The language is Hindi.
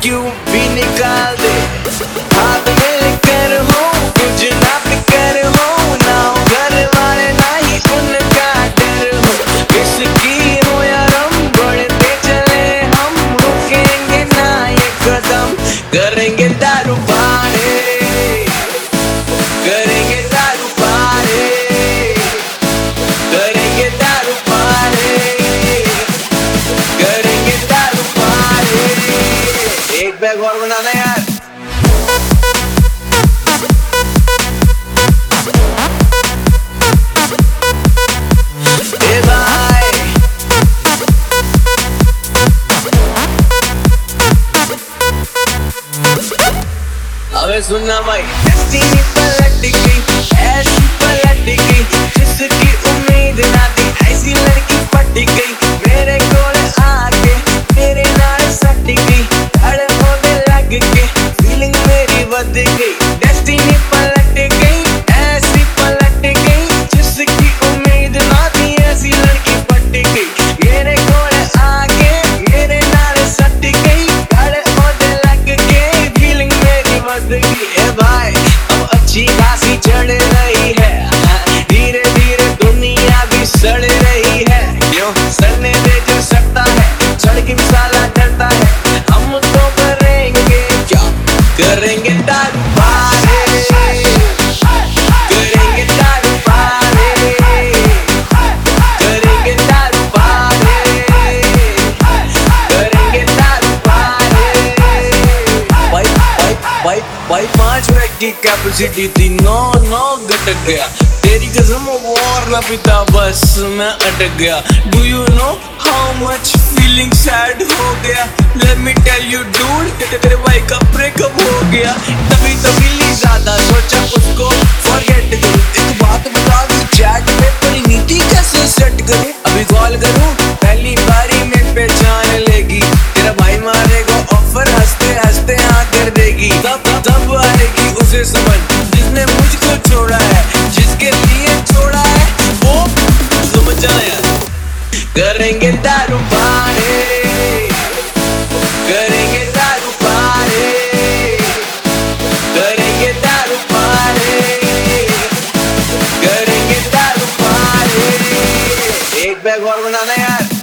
क्यों भी निकाल दे। हाथ में लेकर हो कुछ ना फिकर हो, ना हो घर वाले ना ही उनका डर हो। किसकी हो यार हम बढ़ते चले, हम रुकेंगे ना ये कदम। करेंगे दारू पाने, करेंगे दारू पाने, करेंगे दारू पाने, करेंगे दारू पाने। एक बैग और बनाना यार। अबे सुनना भाई, डेस्टिनी पलट गई, ऐसी पलट गई, जिसकी उम्मीद ना थी ऐसी लड़की पट गई। मेरे कोल आके मेरे नाल सट गई, अड़े होने लग के फीलिंग मेरी बद गई। डेस्टिनी पलट गई, ऐसी पलट गई, जिसकी उम्मीद ना थी ऐसी लड़की पट गई। मेरे कोल आके मेरे नाल सट गई, अड़े होने लग के फीलिंग मेरी बद गई। ए भाई अब अच्छी खासी चढ़ रही है, धीरे धीरे दुनिया भी सड़ रही है। क्यों सड़ने दे जो सड़ता है, सड़ के मिसाला डरता है। हम तो करेंगे क्या, करेंगे दारू पाने, करेंगे दारू पाने, करेंगे दारू पाने, करेंगे दारू पाने। भाई 5 बैग की कैपेसिटी थी, 9 घटक गया। तेरी कसम और ना पीता बस मैं अटक गया। Do you know how much feeling sad हो गया। Let me tell you dude, तेरे भाई का ब्रेकअप हो गया। तभी ज्यादा सोचा उसको फॉरगेट करूं। एक बात बता दूं, चैट पे परिणीति कैसे सेट करूं। अभी कॉल करूं पहली बारी में पहचान लेगी। तेरा भाई मारेगा ऑफर, हंसते हंसते हाँ कर देगी। तब आएगी उसे समझ जिसने मुझको छोड़ा है, जिसके लिए छोड़ा है वो समझ आया। करेंगे दारू पाने, करेंगे दारू पाने, करेंगे दारू पाने, करेंगे दारू पाने। एक बैग और बनाना यार।